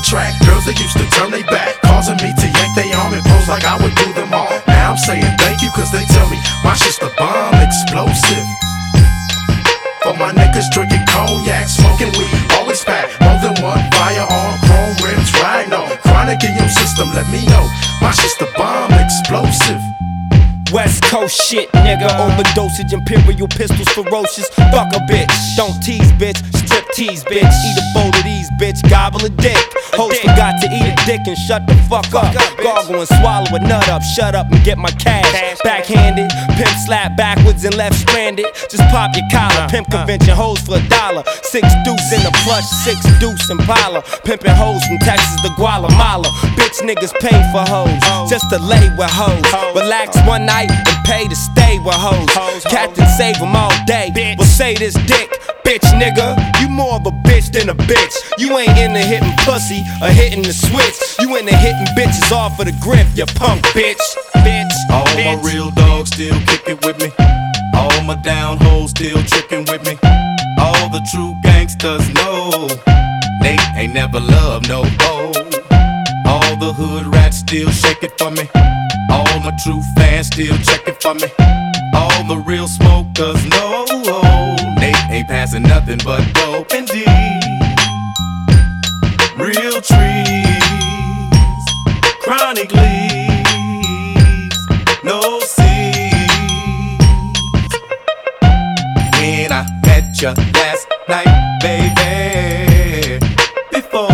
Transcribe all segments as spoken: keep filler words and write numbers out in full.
track. Girls that used to turn they back, causing me to yank they arm and pose like I would do them all. Now I'm saying thank you cause they tell me my shit's the bomb explosive. For my niggas drinking cognac, smoking weed, always pack more than one firearm, chrome rims, rhino, chronic in your system, let me know my shit's the bomb explosive. West Coast shit, nigga. Overdosage, imperial pistols, ferocious. Fuck a bitch, don't tease, bitch. Strip tease, bitch. Eat a bowl of these, bitch. Gobble a dick. Hoes forgot to eat a dick and shut the fuck up. Gargle and swallow a nut up. Shut up and get my cash. Backhanded, pimp slap backwards and left stranded. Just pop your collar. Pimp convention hoes for a dollar. Six deuce in the plush, six deuce Impala. Pimpin' hoes from Texas to Guatemala. Bitch niggas pay for hoes just to lay with hoes. Relax one night and pay to stay with hoes. Captain save them all day. Well say this dick, bitch nigga. You more of a bitch than a bitch. You ain't into hitting pussy or hitting the switch. You into hitting bitches off of the grip, you punk bitch. Bitch. All bitch. my real dogs still kicking with me. All my down hoes still tricking with me. All the true gangsters know Nate ain't never loved no hoe. All the hood rats still shake it for me. All my true fans still checking for me. All the real smokers know Nate ain't passing nothing but dope and D. Real trees, chronic leaves, no seeds. When I met you last night, baby, before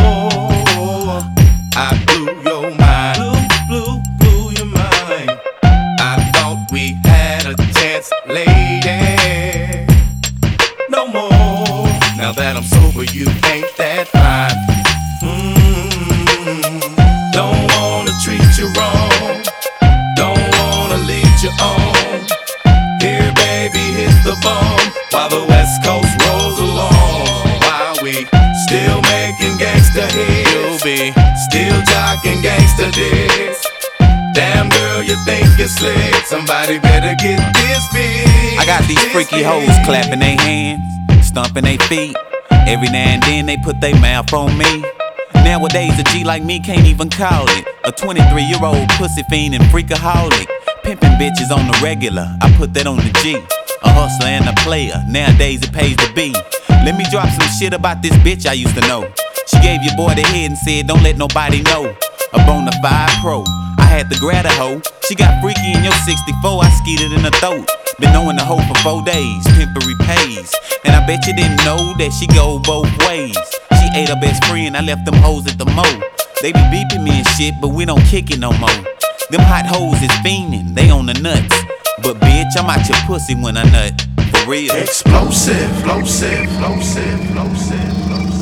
I blew your mind, blew, blew, blew your mind. I thought we had a chance, lady. No more. Now that I'm sober, you ain't that fine. Mm-hmm. Don't wanna treat you wrong. Don't wanna lead you on. Here, baby, hit the bomb while the West Coast rolls along. While we still making gangsta hits, you'll be still jocking gangsta dicks. Damn girl, you think you're slick. Somebody better get this big. I got these freaky hoes clapping their hands, stomping their feet. Every now and then they put their mouth on me. Nowadays a G like me can't even call it a twenty-three year old pussy fiend and freakaholic. Pimpin' bitches on the regular, I put that on the G. A hustler and a player, nowadays it pays to be. Let me drop some shit about this bitch I used to know. She gave your boy the head and said don't let nobody know. A bona fide pro, I had to grab a hoe. She got freaky in your sixty-four, I skeeted in her throat. Been knowing the hoe for four days, pimpery pays. And I bet you didn't know that she go both ways. She ate her best friend, I left them hoes at the mo. They be beeping me and shit, but we don't kick it no more. Them hot hoes is fiending, they on the nuts. But bitch, I'm out your pussy when I nut, for real. Explosive, explosive, explosive, explosive, explosive.